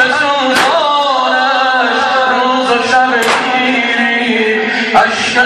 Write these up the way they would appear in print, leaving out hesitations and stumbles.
سوزانش روز و شب میری اشک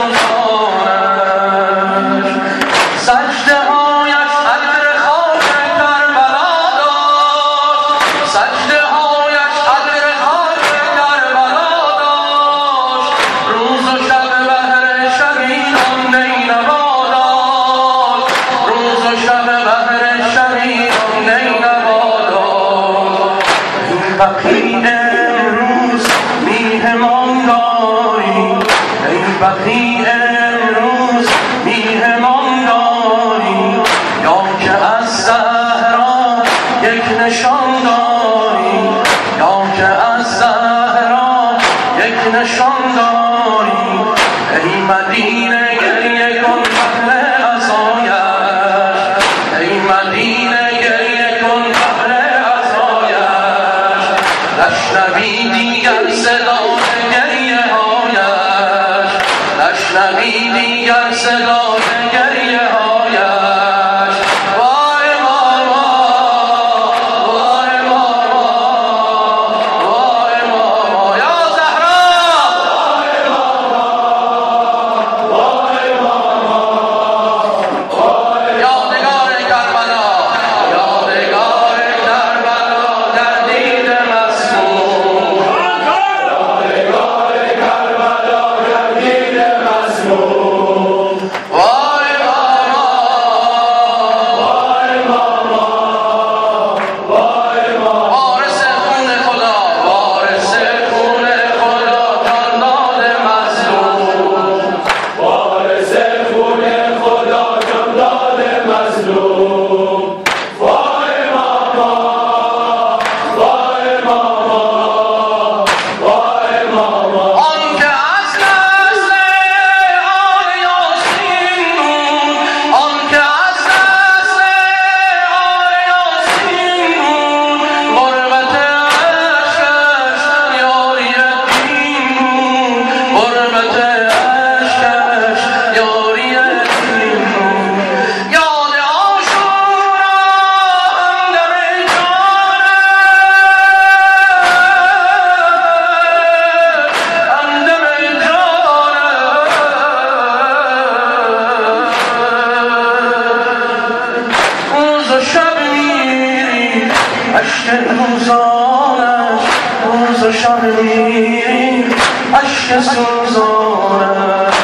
سوزانش سجده هایش عطر خاک کربلا داشت سجده هایش عطر خاک کربلا داشت روز و شب بهر شهیدان نینوا داشت روز و شب بهر شهیدان نینوا داشت این بقیع امروز میهمان داری این بقیع امروز میهمان داری یا که از زهرا یک نشان داری یا که از زهرا یک نشان داری ای مدینه گریه کن بهر عزایش ای مدینه گریه کن بهر عزایش نشنوی دیگر صدای گریه هایش نشنوی دیگر صدای گریه هایش وای ماما وای ماما وای ماما یا زهرا وای ماما یادگار کربلا یادگار کربلا در دید مسموم یادگار کربلا در دید مسموم وای ماما وای ماما وای ماما وارث خون خدا وارث خون خدا جان داد مظلوم وارث خون خدا جان داد مظلوم وای ماما وای ماما وای ماما آن که از نسل آل یاسین بود آن که از نسل آل یاسین بود غربت عشقش یاری یتیم بود غربت عشقش یاری یتیم بود یاد عاشورا همدم روز و شب میری اشک روزانش روز و شب میری اشک سوزانش